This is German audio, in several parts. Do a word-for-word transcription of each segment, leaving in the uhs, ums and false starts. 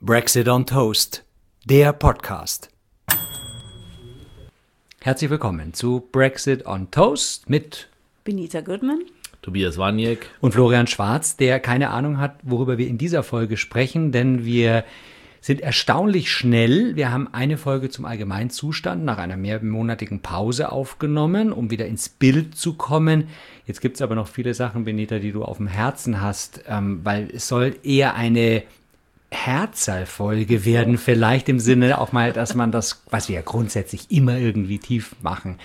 Brexit on Toast, der Podcast. Herzlich willkommen zu Brexit on Toast mit Benita Goodman, Tobias Waniek und Florian Schwarz, der keine Ahnung hat, worüber wir in dieser Folge sprechen, denn wir sind erstaunlich schnell. Wir haben eine Folge zum Allgemeinzustand nach einer mehrmonatigen Pause aufgenommen, um wieder ins Bild zu kommen. Jetzt gibt es aber noch viele Sachen, Benita, die du auf dem Herzen hast, ähm, weil es soll eher eine Herzerfolge werden, vielleicht im Sinne auch mal, dass man das, was wir ja grundsätzlich immer irgendwie tief machen,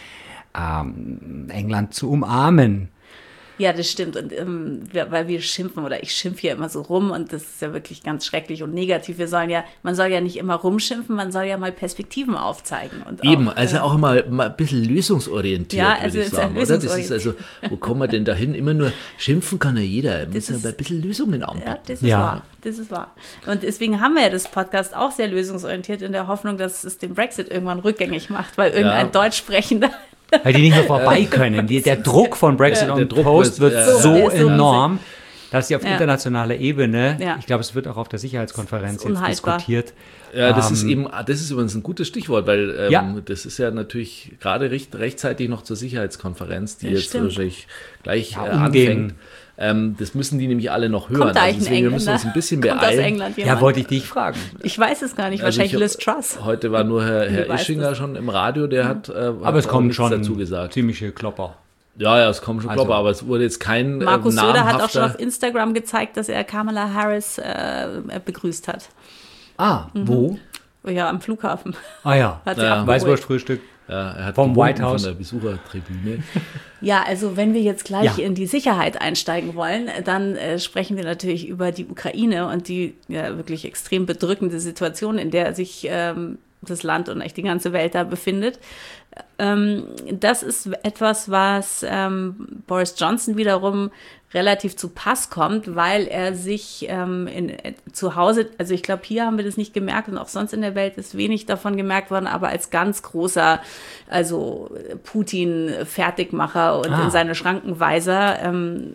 ähm, England zu umarmen. Ja, das stimmt. Und ähm, wir, weil wir schimpfen oder ich schimpfe ja immer so rum und das ist ja wirklich ganz schrecklich und negativ. Wir sollen ja, man soll ja nicht immer rumschimpfen, man soll ja mal Perspektiven aufzeigen. Und Eben, auch, also äh, auch mal, mal ein bisschen lösungsorientiert, ja, also würde ich sagen, oder? Das ist also, wo kommen wir denn dahin? Immer nur schimpfen kann ja jeder. Man muss ja ein bisschen Lösungen anbieten. Ja, das ist Ja. wahr. Das ist wahr. Und deswegen haben wir ja das Podcast auch sehr lösungsorientiert in der Hoffnung, dass es den Brexit irgendwann rückgängig macht, weil irgendein Ja. Deutschsprechender Weil die nicht mehr vorbei können. Die, der Druck von Brexit Ja, on der Druck Toast wird, wird ja. so Der ist so enorm, dass sie auf Ja. internationaler Ebene, Ja. ich glaube, es wird auch auf der Sicherheitskonferenz Das ist jetzt unhaltbar. diskutiert. Ja, das Ähm, ist eben, das ist übrigens ein gutes Stichwort, weil ähm, Ja. das ist ja natürlich gerade recht, rechtzeitig noch zur Sicherheitskonferenz, die Ja, jetzt stimmt. wahrscheinlich gleich Ja, äh, umgehen. anfängt. Ähm, das müssen die nämlich alle noch hören. kommt da eigentlich ein deswegen wir müssen Engländer. uns ein bisschen Kommt aus beeilen. England jemand? Ja, wollte ich dich fragen. Ich weiß es gar nicht, Also wahrscheinlich ich- Liz Truss. Heute war nur Herr, Du Herr weißt Ischinger es. schon im Radio, der hat, äh, Aber hat es auch kommen nichts schon dazu gesagt. ziemliche Klopper. Ja, ja, es kommen schon Also- Klopper, aber es wurde jetzt kein Markus äh, Söder hat auch schon namhafter- auf Instagram gezeigt, dass er Kamala Harris äh, begrüßt hat. Ah, wo? Ja, am Flughafen. Ah ja, Hat sie Ja. abgeholt. Weißwurstfrühstück. Ja, er hat Vom gewunken White House. von der Besuchertribüne. Ja, also wenn wir jetzt gleich Ja. in die Sicherheit einsteigen wollen, dann äh, sprechen wir natürlich über die Ukraine und die ja, wirklich extrem bedrückende Situation, in der sich ähm, das Land und eigentlich die ganze Welt da befindet. Ähm, das ist etwas, was ähm, Boris Johnson wiederum relativ zu Pass kommt, weil er sich ähm, in, äh, zu Hause, also ich glaube, hier haben wir das nicht gemerkt und auch sonst in der Welt ist wenig davon gemerkt worden, aber als ganz großer, also Putin-Fertigmacher und Ah. in seine Schrankenweiser ähm,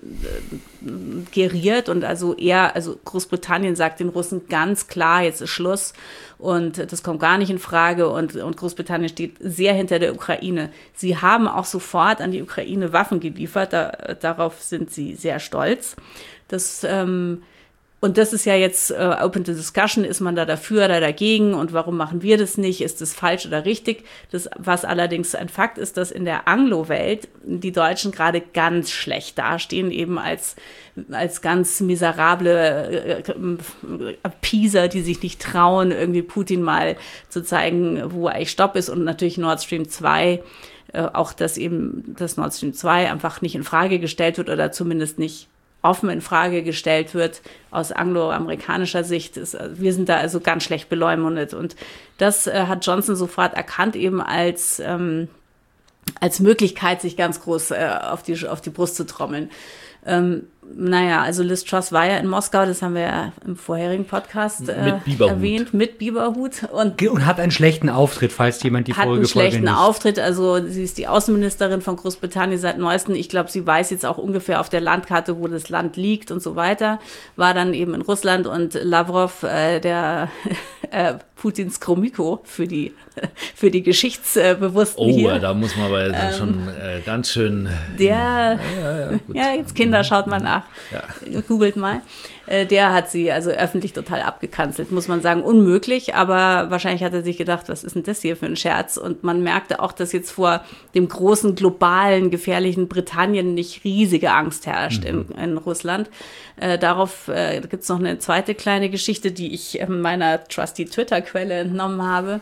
geriert und also er, also Großbritannien sagt den Russen ganz klar, jetzt ist Schluss und das kommt gar nicht in Frage und, und Großbritannien steht sehr hinter der Ukraine. Sie haben auch sofort an die Ukraine Waffen geliefert, da, darauf sind sie sehr stolz. Das ähm, Und das ist ja jetzt äh, open to discussion, ist man da dafür oder dagegen und warum machen wir das nicht, ist das falsch oder richtig? Das, was allerdings ein Fakt ist, dass in der Anglo-Welt die Deutschen gerade ganz schlecht dastehen, eben als, als ganz miserable äh, Appeaser, die sich nicht trauen, irgendwie Putin mal zu zeigen, wo eigentlich Stopp ist und natürlich Nord Stream zwei, äh, auch dass eben das Nord Stream zwei einfach nicht in Frage gestellt wird oder zumindest nicht offen in Frage gestellt wird aus angloamerikanischer Sicht. Ist, wir sind da also ganz schlecht beleumundet. Und das äh, hat Johnson sofort erkannt, eben als, ähm, als Möglichkeit, sich ganz groß äh, auf, die, auf die Brust zu trommeln. Ähm, naja, also Liz Truss war ja in Moskau, das haben wir ja im vorherigen Podcast äh, Mit Biberhut. erwähnt, mit Biberhut. Und Und hat einen schlechten Auftritt, falls jemand die hat vorige einen Folge schlechten nicht... Auftritt. Also sie ist die Außenministerin von Großbritannien seit neuestem. Ich glaube, sie weiß jetzt auch ungefähr auf der Landkarte, wo das Land liegt und so weiter. War dann eben in Russland und Lavrov, äh, der äh, Putins Gromyko für die, für die Geschichtsbewussten Oh, hier. da muss man aber dann schon äh, ganz schön. Der, Ja, ja, gut. ja, jetzt Kinder, schaut mal nach. Ja. Googelt mal. Äh, Der hat sie also öffentlich total abgekanzelt, muss man sagen. Unmöglich, aber wahrscheinlich hat er sich gedacht, was ist denn das hier für ein Scherz? Und man merkte auch, dass jetzt vor dem großen, globalen, gefährlichen Britannien nicht riesige Angst herrscht in, in Russland. Äh, darauf äh, gibt es noch eine zweite kleine Geschichte, die ich äh, meiner trusty Twitter-Quelle entnommen habe.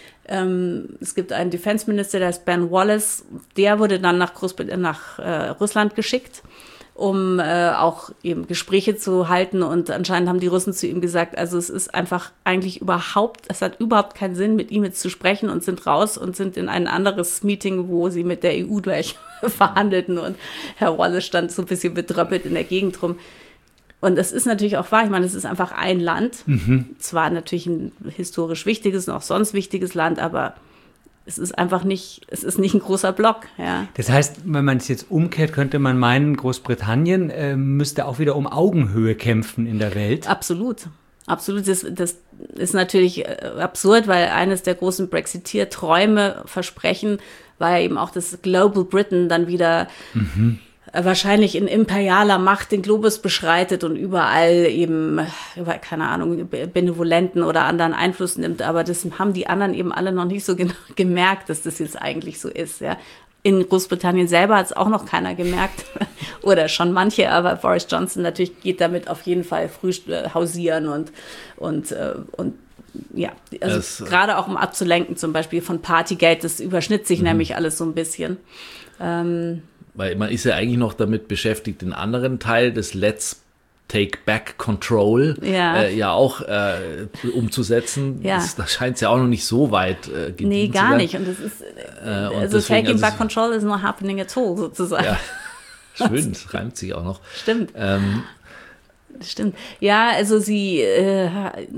Ähm, es gibt einen Defense Minister, der ist Ben Wallace. Der wurde dann nach, Großbrit- nach äh, Russland geschickt, um äh, auch eben Gespräche zu halten. Und anscheinend haben die Russen zu ihm gesagt, also es ist einfach eigentlich überhaupt, es hat überhaupt keinen Sinn, mit ihm jetzt zu sprechen und sind raus und sind in ein anderes Meeting, wo sie mit der E U gleich verhandelten. Und Herr Wallace stand so ein bisschen betröppelt in der Gegend rum. Und das ist natürlich auch wahr. Ich meine, es ist einfach ein Land. Mhm. Zwar natürlich ein historisch wichtiges und auch sonst wichtiges Land, aber es ist einfach nicht, es ist nicht ein großer Block. Ja. Das heißt, wenn man es jetzt umkehrt, könnte man meinen, Großbritannien äh, müsste auch wieder um Augenhöhe kämpfen in der Welt. Absolut. Absolut, das, das ist natürlich absurd, weil eines der großen Brexiteer-Träume, Versprechen, war ja eben auch, dass Global Britain dann wieder mhm. wahrscheinlich in imperialer Macht den Globus beschreitet und überall eben, keine Ahnung, benevolenten oder anderen Einfluss nimmt. Aber das haben die anderen eben alle noch nicht so genau gemerkt, dass das jetzt eigentlich so ist, ja. In Großbritannien selber hat es auch noch keiner gemerkt oder schon manche, aber Boris Johnson natürlich geht damit auf jeden Fall früh äh, hausieren und, und, äh, und ja, also gerade auch um abzulenken zum Beispiel von Partygate, das überschnitt sich mhm. nämlich alles so ein bisschen. Ähm, Weil man ist ja eigentlich noch damit beschäftigt, den anderen Teil des Let's Take Back Control ja, äh, ja auch äh, umzusetzen. Ja. Das, da scheint es ja auch noch nicht so weit äh, gedient Nee, gar zu nicht. Und das ist, äh, und also deswegen, Taking also Back Control is not happening at all, sozusagen. Ja, schön, das reimt sich auch noch. Stimmt. Ähm, Stimmt. Ja, also sie, äh,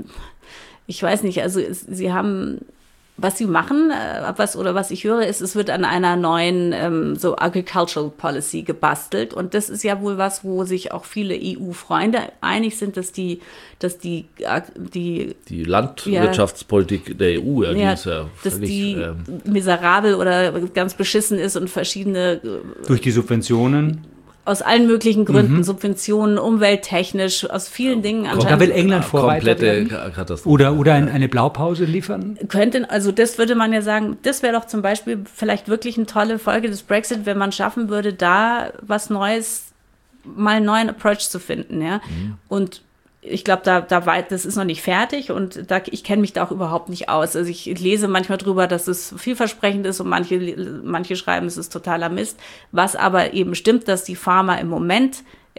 ich weiß nicht, also es, sie haben... Was sie machen, äh, was oder was ich höre, ist, es wird an einer neuen ähm, so Agricultural Policy gebastelt und das ist ja wohl was, wo sich auch viele E U-Freunde einig sind, dass die, dass die die die Landwirtschaftspolitik ja, der E U, ja, die ja, ist ja dass völlig, die ähm, miserabel oder ganz beschissen ist und verschiedene durch die Subventionen. Aus allen möglichen Gründen, mhm. Subventionen, umwelttechnisch, aus vielen Dingen anscheinend. Da will England Vorreiter werden. Katastrophe. Oder, oder eine Blaupause liefern? Könnte, also das würde man ja sagen, das wäre doch zum Beispiel vielleicht wirklich eine tolle Folge des Brexit, wenn man schaffen würde, da was Neues, mal einen neuen Approach zu finden, ja. Mhm. Und ich glaube, da, da weit, das ist noch nicht fertig und da, ich kenne mich da auch überhaupt nicht aus. Also ich lese manchmal drüber, dass es vielversprechend ist und manche, manche schreiben, es ist totaler Mist. Was aber eben stimmt, dass die Farmer im Moment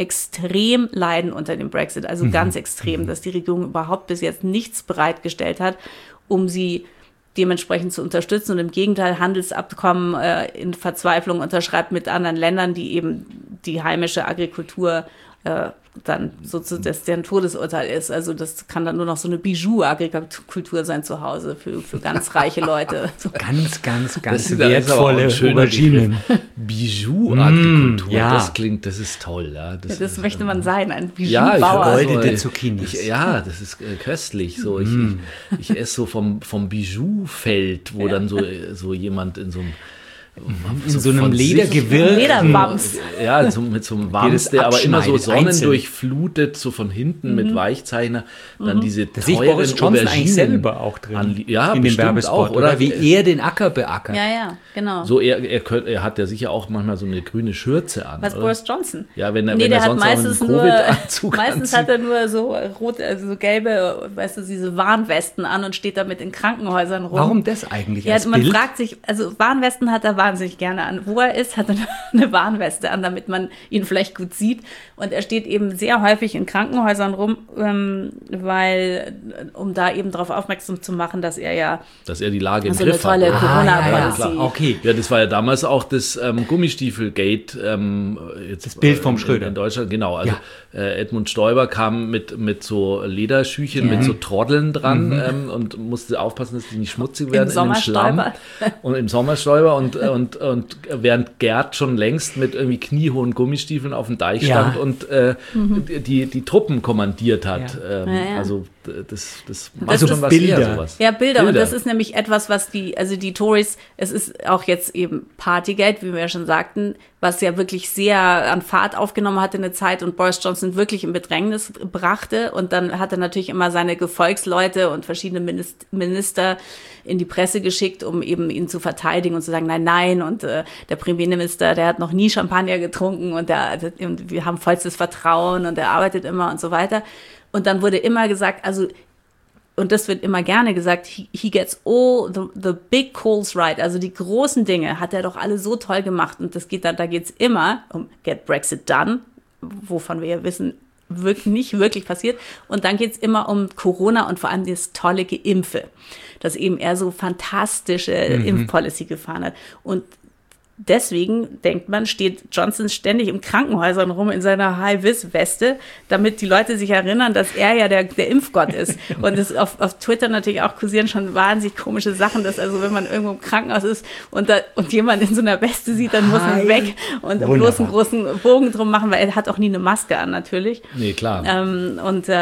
extrem leiden unter dem Brexit, also mhm. ganz extrem, dass die Regierung überhaupt bis jetzt nichts bereitgestellt hat, um sie dementsprechend zu unterstützen und im Gegenteil Handelsabkommen äh, in Verzweiflung unterschreibt mit anderen Ländern, die eben die heimische Agrikultur äh, dann sozusagen, dass deren Todesurteil ist. Also das kann dann nur noch so eine Bijou-Agrikultur sein zu Hause für, für ganz reiche Leute. So ganz, ganz, ganz das wertvolle Auberginen. Bijou-Agrikultur, mm, ja. Das klingt, das ist toll. Ja, das, ja, das ist, möchte man sein, ein ja, Bijou-Bauer. Vergoldete Zucchinis. Ich, ja, das ist äh, köstlich. So, mm. ich, ich esse so vom, vom Bijou-Feld, wo ja. dann so, so jemand in so einem in so, so einem Ledergewirr. Lederwams. Ja, so, mit so einem Wams, der aber immer so sonnendurchflutet, so von hinten mhm. mit Weichzeichner. Dann mhm. diese da sehe ich Boris Johnson eigentlich selber auch drin. An, ja, in dem Werbespot. Auch, oder? oder wie er den Acker beackert. Ja, ja, genau. So, er, er, könnt, er hat ja sicher auch manchmal so eine grüne Schürze an. Was, oder? Boris Johnson? Ja, wenn er, nee, wenn der er hat sonst meistens auch einen Covid-Anzug Meistens anzieht. hat er nur so rote, also so gelbe, weißt du, diese Warnwesten an und steht damit in Krankenhäusern rum. Warum das eigentlich Ja, als man Bild? fragt sich, also Warnwesten hat er wahnsinnig gerne an. Wo er ist, hat er eine Warnweste an, damit man ihn vielleicht gut sieht. Und er steht eben sehr häufig in Krankenhäusern rum, ähm, weil, um da eben darauf aufmerksam zu machen, dass er ja dass er die Lage im so Griff eine tolle hat. Corona-Policy. Ah, ja, ja, okay. Ja, das war ja damals auch das ähm, Gummistiefel-Gate. Ähm, jetzt, das Bild vom Schröder. In, in Deutschland, genau. Also ja. äh, Edmund Stoiber kam mit, mit so Lederschüchen, ja. mit so Troddeln dran mhm. ähm, und musste aufpassen, dass die nicht schmutzig werden. Im Sommerstäuber. Und im Sommerstäuber und, und, und während Gerd schon längst mit irgendwie kniehohen Gummistiefeln auf dem Deich stand ja. und äh, mhm. die, die Truppen kommandiert hat. Ja. Ähm, ja, ja. Also das, das macht also schon was Bilder. her, sowas. Ja, Bilder. Bilder. Und das ist nämlich etwas, was die, also die Tories, es ist auch jetzt eben Partygate, wie wir ja schon sagten, was ja wirklich sehr an Fahrt aufgenommen hatte in der Zeit und Boris Johnson wirklich in Bedrängnis brachte. Und dann hat er natürlich immer seine Gefolgsleute und verschiedene Minister in die Presse geschickt, um eben ihn zu verteidigen und zu sagen, nein, nein. Und äh, der Premierminister, der hat noch nie Champagner getrunken und, der, und wir haben vollstes Vertrauen und er arbeitet immer und so weiter. Und dann wurde immer gesagt, also, und das wird immer gerne gesagt, he, he gets all the, the big calls right, also die großen Dinge hat er doch alle so toll gemacht und das geht dann, da geht's immer um get Brexit done, wovon wir ja wissen, wirklich, nicht wirklich passiert und dann geht's immer um Corona und vor allem das tolle Geimpfe, dass eben er so fantastische mhm. Impfpolicy gefahren hat und deswegen, denkt man, steht Johnson ständig im Krankenhäusern rum in seiner High-Vis-Weste, damit die Leute sich erinnern, dass er ja der, der Impfgott ist. Und es auf, auf Twitter natürlich auch kursieren schon wahnsinnig komische Sachen, dass also wenn man irgendwo im Krankenhaus ist und, da, und jemand in so einer Weste sieht, dann muss man weg und Wunderbar. bloß einen großen Bogen drum machen, weil er hat auch nie eine Maske an natürlich. Nee, klar. Ähm, und äh,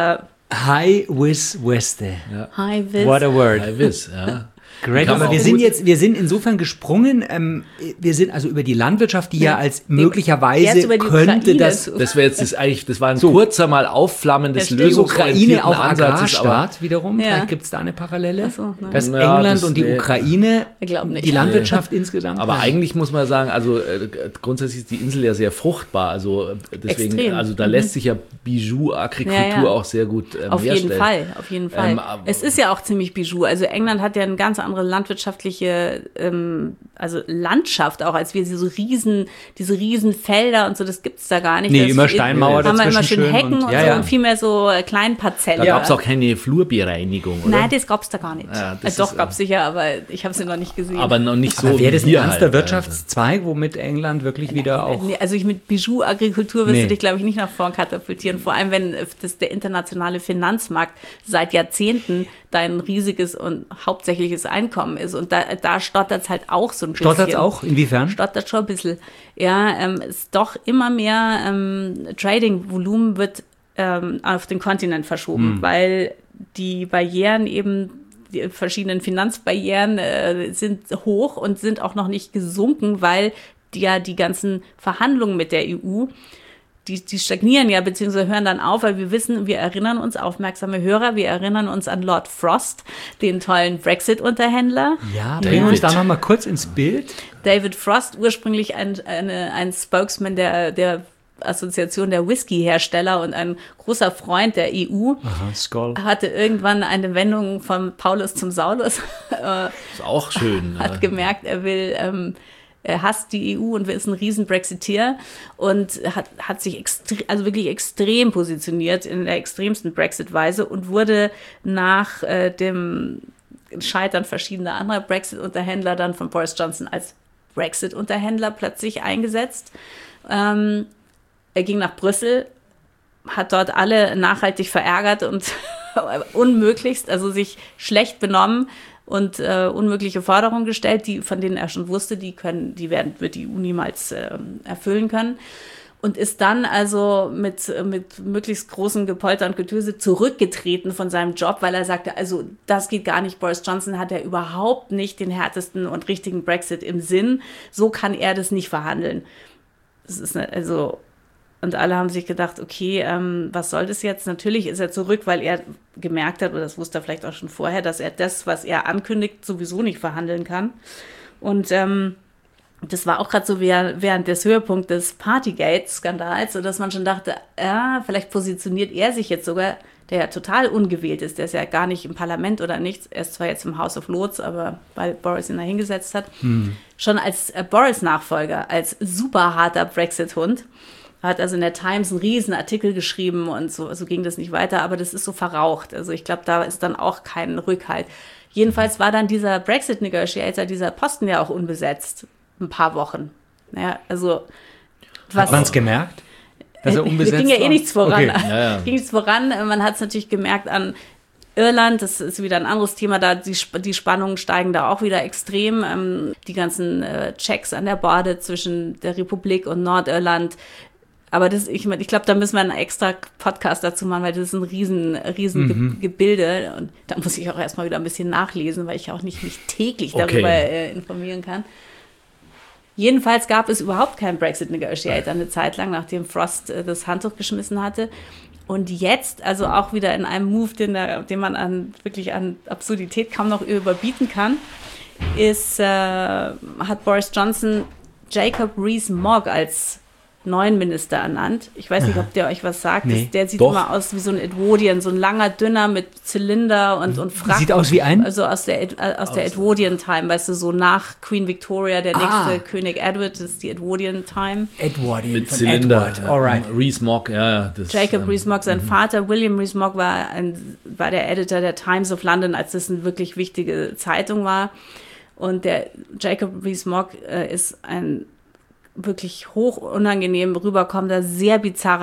Hi Whiz Weste. Ja. Hi, Wiz. What a word. Hi Wiz, ja. Great, Kann man aber wir auch sind gut- jetzt, wir sind insofern gesprungen, ähm, wir sind also über die Landwirtschaft, die ja, Ja. als Erst möglicherweise über die könnte Ukraine das, zu- Das wäre jetzt das eigentlich, das war ein So. kurzer mal aufflammendes Ja, stimmt. die lösungsorientierten Ukraine auch Ansatzes, aber Agrarstaat wiederum, Ja. vielleicht gibt es da eine Parallele, Ach so, nein. dass Ja, England das- und die nee. Ukraine, Ich glaub nicht. die Landwirtschaft insgesamt. Aber Ja. eigentlich muss man sagen, also äh, grundsätzlich ist die Insel ja sehr fruchtbar. Also äh, deswegen, Extrem. also da Mhm. lässt sich ja Bijou-Agrikultur Ja, ja. auch sehr gut ähm, Auf jeden herstellen. Fall, auf jeden Fall. Ähm, aber- es ist ja auch ziemlich Bijou. Also England hat ja eine ganz andere landwirtschaftliche, ähm, also Landschaft auch, als wir diese riesen, diese riesen Felder und so, das gibt's da gar nicht. Nee, das immer Steinmauer haben wir immer dazwischen schön schön Hecken und, und- ja, so ja. und viel mehr so äh, Kleinparzelle. Da gab es auch keine Flurbereinigung, oder? Nein, das gab's da gar nicht. Ja, äh, das doch, ist, gab's sicher, aber ich habe sie noch nicht gesehen. aber noch nicht so Aber wäre das ein wie wir ernster halt, Wirtschaftszweig, womit England wirklich wieder auch... Nee, also ich mit Bijou-Agrikultur wirst Nee. du dich, glaube ich, nicht nach vorn katapultieren. Vor allem, wenn das der internationale Finanzmarkt seit Jahrzehnten dein riesiges und hauptsächliches Einkommen ist. Und da, da stottert es halt auch so ein bisschen. Stottert es auch? Inwiefern? Stottert schon ein bisschen. Ja, ähm, ist doch immer mehr ähm, Trading-Volumen wird ähm, auf den Kontinent verschoben, Hm. weil die Barrieren eben, die verschiedenen Finanzbarrieren äh, sind hoch und sind auch noch nicht gesunken, weil die, ja die ganzen Verhandlungen mit der E U, die, die stagnieren ja, beziehungsweise hören dann auf, weil wir wissen, wir erinnern uns, aufmerksame Hörer, wir erinnern uns an Lord Frost, den tollen Brexit-Unterhändler. Ja, bringen wir uns da noch mal kurz ins Bild. David Frost, ursprünglich ein, eine, ein Spokesman der, der Assoziation der Whisky-Hersteller und ein großer Freund der E U, Aha, Skoll. hatte irgendwann eine Wendung von Paulus zum Saulus, äh, Ist auch schön. hat äh, gemerkt, er will, ähm, er hasst die E U und ist ein riesen Brexiteer und hat, hat sich extre- also wirklich extrem positioniert in der extremsten Brexit-Weise und wurde nach äh, dem Scheitern verschiedener anderer Brexit-Unterhändler dann von Boris Johnson als Brexit-Unterhändler plötzlich eingesetzt. Ähm, er ging nach Brüssel, hat dort alle nachhaltig verärgert und unmöglichst, also sich schlecht benommen und äh, unmögliche Forderungen gestellt, die, von denen er schon wusste, die können, die werden, wird die E U niemals äh, erfüllen können. Und ist dann also mit, mit möglichst großem Gepolter und Getöse zurückgetreten von seinem Job, weil er sagte, also das geht gar nicht. Boris Johnson hat ja überhaupt nicht den härtesten und richtigen Brexit im Sinn. So kann er das nicht verhandeln. Das ist eine, also, und alle haben sich gedacht, okay, ähm, was soll das jetzt? Natürlich ist er zurück, weil er gemerkt hat, oder das wusste er vielleicht auch schon vorher, dass er das, was er ankündigt, sowieso nicht verhandeln kann. Und ähm, das war auch gerade so während des Höhepunkts des Partygate-Skandals, sodass man schon dachte, ja, vielleicht positioniert er sich jetzt sogar, der ja total ungewählt ist, der ist ja gar nicht im Parlament oder nichts, er ist zwar jetzt im House of Lords, aber weil Boris ihn da hingesetzt hat, hm. schon als äh, Boris-Nachfolger, als super harter Brexit-Hund. Hat also in der Times einen riesen Artikel geschrieben und so, so ging das nicht weiter, aber das ist so verraucht. Also ich glaube, da ist dann auch kein Rückhalt. Jedenfalls war dann dieser Brexit-Negotiator, dieser Posten ja auch unbesetzt. Ein paar Wochen. Naja, also was. Hat man es gemerkt, dass er unbesetzt war? ging ja eh war? nichts voran. Okay. Ja, ja. Ging nichts voran. Man hat es natürlich gemerkt an Irland, das ist wieder ein anderes Thema, da die, die Spannungen steigen da auch wieder extrem. Ähm, die ganzen äh, Checks an der Borde zwischen der Republik und Nordirland. Aber das, ich, ich glaube, da müssen wir einen extra Podcast dazu machen, weil das ist ein riesen, riesen mhm. Ge- Gebilde. Und da muss ich auch erstmal wieder ein bisschen nachlesen, weil ich auch nicht mich täglich darüber Okay. äh, informieren kann. Jedenfalls gab es überhaupt keinen Brexit-Negotiator eine Zeit lang, nachdem Frost äh, das Handtuch geschmissen hatte. Und jetzt, also auch wieder in einem Move, den, der, den man an, wirklich an Absurdität kaum noch überbieten kann, ist, äh, hat Boris Johnson Jacob Rees-Mogg als neuen Minister ernannt. Ich weiß nicht, ob der euch was sagt. Nee. Das, der sieht Doch. immer aus wie so ein Edwardian, so ein langer, dünner mit Zylinder und, und Frack. Sieht aus wie ein? Also aus der, Ed, aus der Edwardian-Time, weißt du, so nach Queen Victoria, der Ah. nächste König Edward, das ist die Edwardian-Time. Edward Mit von Zylinder. Edward. Alright. Rees-Mogg, ja, ja. Das, Jacob ähm, Rees-Mogg, sein Vater, William Rees-Mogg, war, ein, war der Editor der Times of London, als das eine wirklich wichtige Zeitung war. Und der Jacob Rees-Mogg äh, ist ein wirklich hoch unangenehm rüberkommender, sehr bizarrer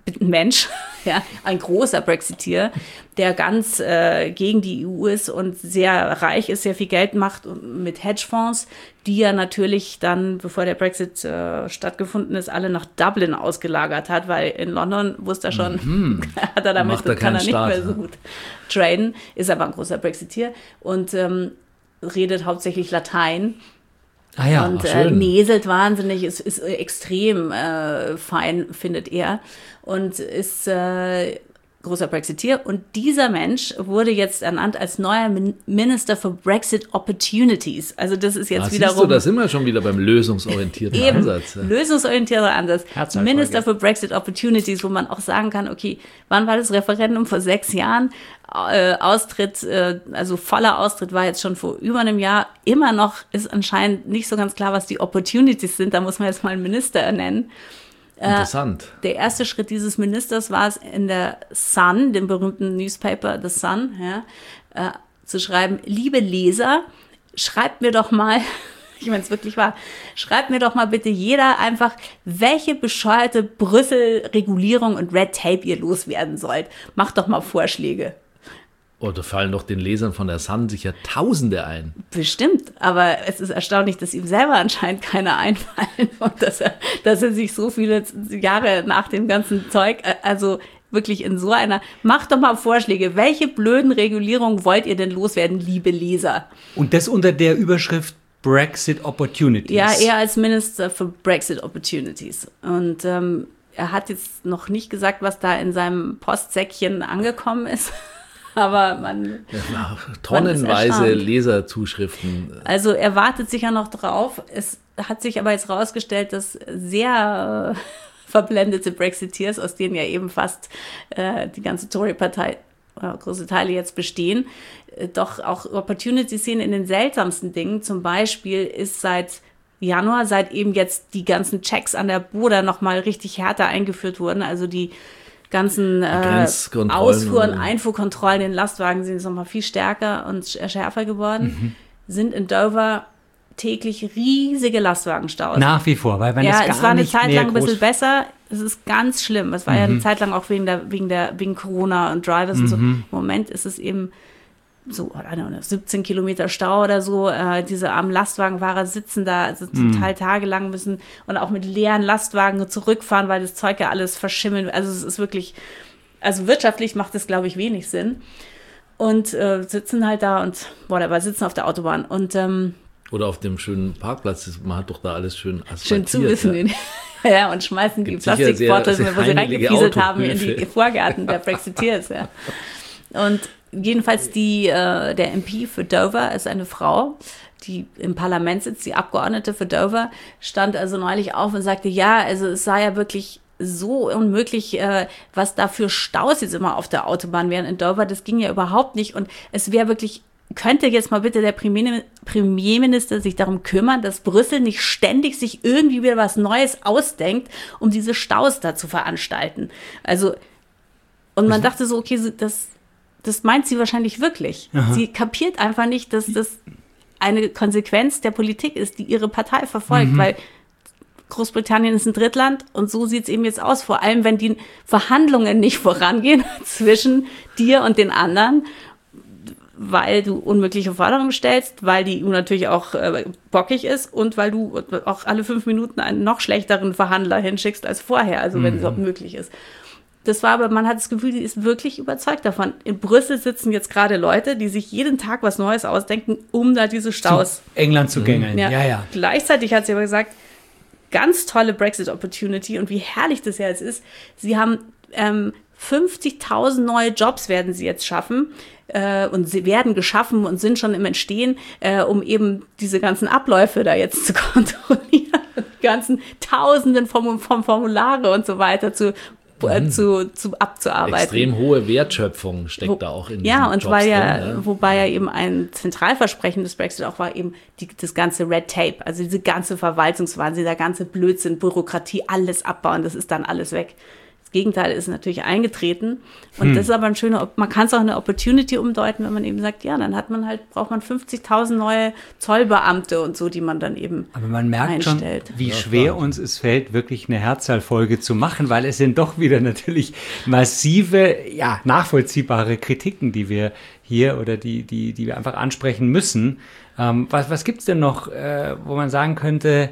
ein Mensch, ja, ein großer Brexiteer, der ganz äh, gegen die E U ist und sehr reich ist, sehr viel Geld macht mit Hedgefonds, die er natürlich dann, bevor der Brexit äh, stattgefunden ist, alle nach Dublin ausgelagert hat, weil in London wusste er schon, mhm. hat er damit, er kann er nicht Staat, mehr so gut traden, ist aber ein großer Brexiteer und ähm, redet hauptsächlich Latein. Ah ja, und äh, näselt wahnsinnig, ist, ist extrem äh, fein, findet er. Und ist äh, großer Brexiteer. Und dieser Mensch wurde jetzt ernannt als neuer Min- Minister for Brexit Opportunities. Also das ist jetzt ah, wiederum... Siehst du, da sind wir schon wieder beim lösungsorientierten eben, Ansatz. Ja. Lösungsorientierter Ansatz. Minister for Brexit Opportunities, wo man auch sagen kann, okay, wann war das Referendum? Vor sechs Jahren. Äh, Austritt, äh, also voller Austritt war jetzt schon vor über einem Jahr. Immer noch ist anscheinend nicht so ganz klar, was die Opportunities sind. Da muss man jetzt mal einen Minister ernennen. Interessant. Äh, der erste Schritt dieses Ministers war es, in der Sun, dem berühmten Newspaper The Sun, ja, äh, zu schreiben, liebe Leser, schreibt mir doch mal, ich meine es wirklich wahr, schreibt mir doch mal bitte jeder einfach, welche bescheuerte Brüssel-Regulierung und Red Tape ihr loswerden sollt. Macht doch mal Vorschläge. Oh, da fallen doch den Lesern von der Sun sicher Tausende ein. Bestimmt, aber es ist erstaunlich, dass ihm selber anscheinend keine einfallen und dass er, dass er sich so viele Jahre nach dem ganzen Zeug, also wirklich in so einer, macht doch mal Vorschläge, welche blöden Regulierungen wollt ihr denn loswerden, liebe Leser? Und das unter der Überschrift Brexit Opportunities. Ja, er als Minister für Brexit Opportunities. Und ähm, er hat jetzt noch nicht gesagt, was da in seinem Postsäckchen angekommen ist. Aber man. Ja, tonnenweise Leserzuschriften. Also er wartet sicher noch drauf. Es hat sich aber jetzt rausgestellt, dass sehr äh, verblendete Brexiteers, aus denen ja eben fast äh, die ganze Tory-Partei, äh, große Teile jetzt bestehen, äh, doch auch Opportunities sehen in den seltsamsten Dingen. Zum Beispiel ist seit Januar, seit eben jetzt die ganzen Checks an der Border nochmal richtig härter eingeführt wurden, also die ganzen äh, Ausfuhren, Einfuhrkontrollen in Lastwagen sind jetzt nochmal viel stärker und schärfer geworden, mhm. sind in Dover täglich riesige Lastwagenstaus. Nach wie vor, weil wenn ja, es gar es war eine nicht Zeit mehr lang ein bisschen besser, es ist ganz schlimm. Es war mhm. ja eine Zeit lang auch wegen der, wegen der, wegen Corona und Drivers mhm. und so. Im Moment ist es eben so, I don't know, siebzehn Kilometer Stau oder so, äh, diese armen Lastwagenfahrer sitzen da, also zum mm. Teil tagelang müssen und auch mit leeren Lastwagen zurückfahren, weil das Zeug ja alles verschimmeln. Also es ist wirklich, also wirtschaftlich macht das, glaube ich, wenig Sinn. Und äh, sitzen halt da und, whatever, sitzen auf der Autobahn und ähm, oder auf dem schönen Parkplatz, man hat doch da alles schön asphaltiert. Schön zuwissen. Ja. ja, und schmeißen die Plastikbottles, wo sie reingefieselt haben, in die Vorgärten der Brexiteers. Ja. Und jedenfalls die, äh, der M P für Dover ist eine Frau, die im Parlament sitzt, die Abgeordnete für Dover, stand also neulich auf und sagte, ja, also es sei ja wirklich so unmöglich, äh, was da für Staus jetzt immer auf der Autobahn wären in Dover, das ging ja überhaupt nicht und es wäre wirklich, könnte jetzt mal bitte der Premier, Premierminister sich darum kümmern, dass Brüssel nicht ständig sich irgendwie wieder was Neues ausdenkt, um diese Staus da zu veranstalten. Also, und man dachte so, okay, das Das meint sie wahrscheinlich wirklich. Aha. Sie kapiert einfach nicht, dass das eine Konsequenz der Politik ist, die ihre Partei verfolgt, mhm. weil Großbritannien ist ein Drittland und so sieht es eben jetzt aus, vor allem wenn die Verhandlungen nicht vorangehen zwischen dir und den anderen, weil du unmögliche Forderungen stellst, weil die E U natürlich auch äh, bockig ist und weil du auch alle fünf Minuten einen noch schlechteren Verhandler hinschickst als vorher, also wenn mhm. es überhaupt möglich ist. Das war aber, man hat das Gefühl, die ist wirklich überzeugt davon. In Brüssel sitzen jetzt gerade Leute, die sich jeden Tag was Neues ausdenken, um da diese Staus. Zu England zu gängeln, ja. ja, ja. Gleichzeitig hat sie aber gesagt, ganz tolle Brexit-Opportunity und wie herrlich das ja jetzt ist. Sie haben ähm, fünfzigtausend neue Jobs werden sie jetzt schaffen äh, und sie werden geschaffen und sind schon im Entstehen, äh, um eben diese ganzen Abläufe da jetzt zu kontrollieren. Die ganzen Tausenden von, von Formulare und so weiter zu Zu, zu abzuarbeiten. Extrem hohe Wertschöpfung steckt Wo, da auch in ja, und Jobs weil ja, drin, ja, wobei ja eben ein Zentralversprechen des Brexit auch war eben die, das ganze Red Tape, also diese ganze Verwaltungswahnsinn, der ganze Blödsinn, Bürokratie, alles abbauen, das ist dann alles weg. Gegenteil ist natürlich eingetreten. Und hm. das ist aber ein schöner, man kann es auch eine Opportunity umdeuten, wenn man eben sagt, ja, dann hat man halt, braucht man fünfzigtausend neue Zollbeamte und so, die man dann eben Aber man merkt einstellt. schon, wie ja, schwer klar. uns es fällt, wirklich eine Herzzahlfolge zu machen, weil es sind doch wieder natürlich massive, ja, nachvollziehbare Kritiken, die wir hier oder die, die, die wir einfach ansprechen müssen. Ähm, was was gibt es denn noch, äh, wo man sagen könnte,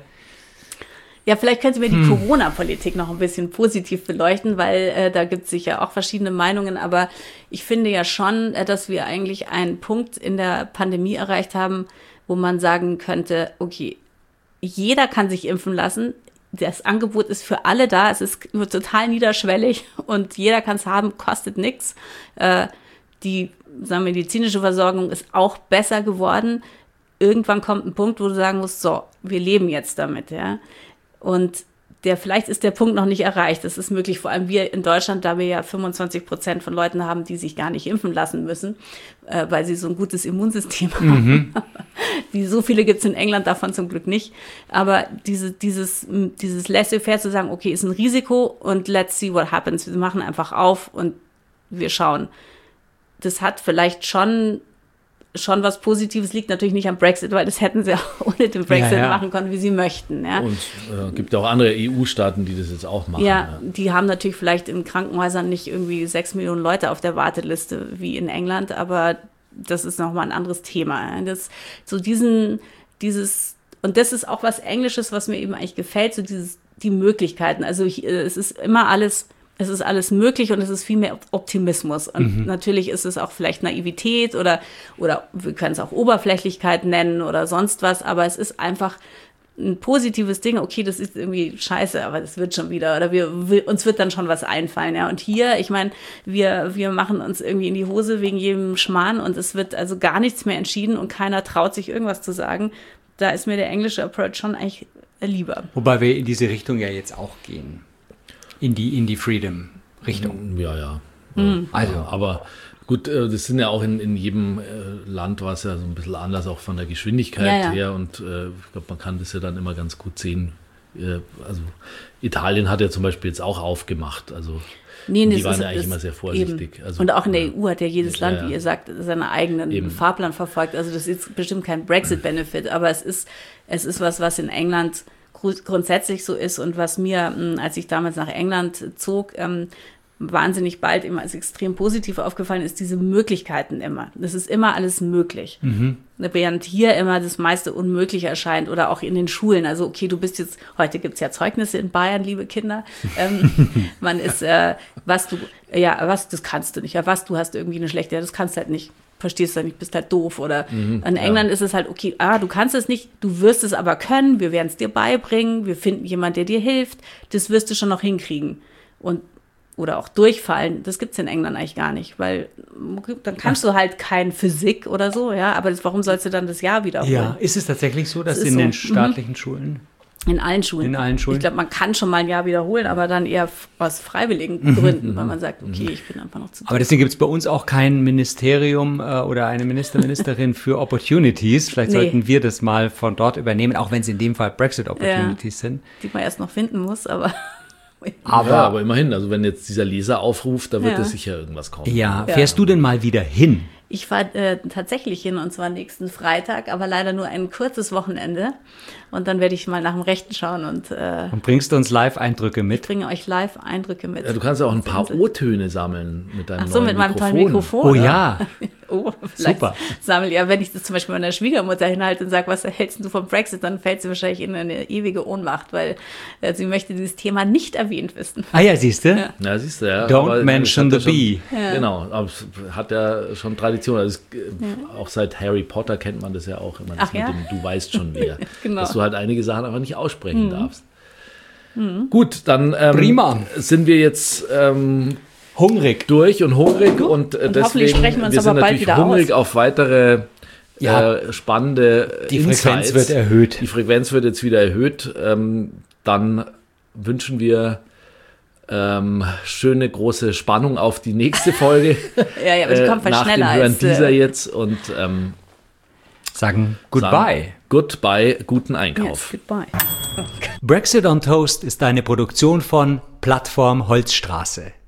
ja, vielleicht können Sie mir die hm. Corona-Politik noch ein bisschen positiv beleuchten, weil äh, da gibt es sicher auch verschiedene Meinungen, aber ich finde ja schon, äh, dass wir eigentlich einen Punkt in der Pandemie erreicht haben, wo man sagen könnte, okay, jeder kann sich impfen lassen, das Angebot ist für alle da, es ist total niederschwellig und jeder kann es haben, kostet nichts. Äh, die sagen wir, medizinische Versorgung ist auch besser geworden. Irgendwann kommt ein Punkt, wo du sagen musst, so, wir leben jetzt damit, ja. Und der, vielleicht ist der Punkt noch nicht erreicht. Das ist möglich, vor allem wir in Deutschland, da wir ja fünfundzwanzig Prozent von Leuten haben, die sich gar nicht impfen lassen müssen, äh, weil sie so ein gutes Immunsystem mhm. haben. Die, so viele gibt es in England, davon zum Glück nicht. Aber diese, dieses, dieses laissez-faire zu sagen, okay, ist ein Risiko und let's see what happens. Wir machen einfach auf und wir schauen. Das hat vielleicht schon schon was Positives, liegt natürlich nicht am Brexit, weil das hätten sie auch ohne den Brexit ja, ja. machen können, wie sie möchten. Ja. Und es äh, gibt ja auch andere E U-Staaten, die das jetzt auch machen. Ja, ja, die haben natürlich vielleicht in Krankenhäusern nicht irgendwie sechs Millionen Leute auf der Warteliste wie in England, aber das ist nochmal ein anderes Thema. Ja. Das, so diesen, dieses, und das ist auch was Englisches, was mir eben eigentlich gefällt, so dieses, die Möglichkeiten. Also ich, es ist immer alles Es ist alles möglich und es ist viel mehr Optimismus. Und mhm. natürlich ist es auch vielleicht Naivität oder, oder wir können es auch Oberflächlichkeit nennen oder sonst was, aber es ist einfach ein positives Ding. Okay, das ist irgendwie scheiße, aber das wird schon wieder oder wir, wir uns wird dann schon was einfallen. Ja. Und hier, ich meine, wir, wir machen uns irgendwie in die Hose wegen jedem Schmarrn und es wird also gar nichts mehr entschieden und keiner traut sich irgendwas zu sagen. Da ist mir der englische Approach schon eigentlich lieber. Wobei wir in diese Richtung ja jetzt auch gehen. In die, in die Freedom-Richtung. Ja, ja. Mhm. Also, ja, aber gut, das sind ja auch in, in jedem Land war es ja so ein bisschen anders, auch von der Geschwindigkeit ja, ja. her. Und äh, ich glaube, man kann das ja dann immer ganz gut sehen. Also Italien hat ja zum Beispiel jetzt auch aufgemacht. Also nee, die waren ja eigentlich immer sehr vorsichtig. Also, und auch in der E U hat ja jedes ja, Land, ja. wie ihr sagt, seinen eigenen eben. Fahrplan verfolgt. Also das ist bestimmt kein Brexit-Benefit, aber es ist, es ist was, was in England grundsätzlich so ist und was mir, als ich damals nach England zog, ähm, wahnsinnig bald immer als extrem positiv aufgefallen ist, diese Möglichkeiten immer. Das ist immer alles möglich. Mhm. Während hier immer das meiste unmöglich erscheint oder auch in den Schulen. Also okay, du bist jetzt, heute gibt es ja Zeugnisse in Bayern, liebe Kinder. Ähm, man ist, äh, was du, ja, was, das kannst du nicht. Ja, was, du hast irgendwie eine schlechte, ja, das kannst du halt nicht. Verstehst du nicht, bist halt doof. Oder mhm, in England ja. ist es halt, okay, ah, du kannst es nicht, du wirst es aber können, wir werden es dir beibringen, wir finden jemanden, der dir hilft, das wirst du schon noch hinkriegen. Und oder auch durchfallen, das gibt es in England eigentlich gar nicht, weil dann kannst du halt kein Physik oder so, ja, aber das, warum sollst du dann das Jahr wiederholen? Ja, ist es tatsächlich so, dass das in so. den staatlichen mhm. Schulen? In allen Schulen. In allen Schulen. Ich glaube, man kann schon mal ein Jahr wiederholen, aber dann eher aus freiwilligen mhm, Gründen, weil man sagt, okay, ich bin einfach noch zu. Aber deswegen gibt es bei uns auch kein Ministerium äh, oder eine Minister, Ministerin für Opportunities. Vielleicht nee. sollten wir das mal von dort übernehmen, auch wenn es in dem Fall Brexit-Opportunities ja, sind. Die man erst noch finden muss, aber... Aber, ja, aber immerhin, also wenn jetzt dieser Leser aufruft, da wird ja. es sicher irgendwas kommen. Ja, fährst ja. du denn mal wieder hin? Ich fahre äh, tatsächlich hin und zwar nächsten Freitag, aber leider nur ein kurzes Wochenende. Und dann werde ich mal nach dem Rechten schauen. Und, äh, und bringst du uns Live-Eindrücke mit? Ich bringe euch Live-Eindrücke mit. Ja, du kannst ja auch ein paar O-Töne sammeln mit deinem Ach so, neuen mit meinem Mikrofon. tollen Mikrofon. Oh ja. Oh, super. Sammel, ja, wenn ich das zum Beispiel meiner Schwiegermutter hinhalte und sage, was hältst du vom Brexit, dann fällt sie wahrscheinlich in eine ewige Ohnmacht, weil äh, sie möchte dieses Thema nicht erwähnt wissen. Ah ja, siehst du? Ja, ja siehst du, ja. Don't aber mention the schon, bee. Ja. Genau, aber es hat ja schon Tradition. Also es, ja. Auch seit Harry Potter kennt man das ja auch immer, das Ach, mit ja? dem Du weißt schon wer. Genau. Dass du halt einige Sachen einfach nicht aussprechen mhm. darfst. Mhm. Gut, dann ähm, Prima. sind wir jetzt... Ähm, hungrig. Durch und hungrig und, und deswegen sprechen wir, uns wir sind aber natürlich bald hungrig aus. auf weitere ja. äh, spannende Die Insights. Frequenz wird erhöht. Die Frequenz wird jetzt wieder erhöht. Ähm, dann wünschen wir ähm, schöne große Spannung auf die nächste Folge. ja, ja, aber die kommt äh, nach schneller dem Hören als, dieser äh, jetzt und ähm, sagen Goodbye. Sagen Goodbye, guten Einkauf. Yes, goodbye. Brexit on Toast ist eine Produktion von Plattform Holzstraße.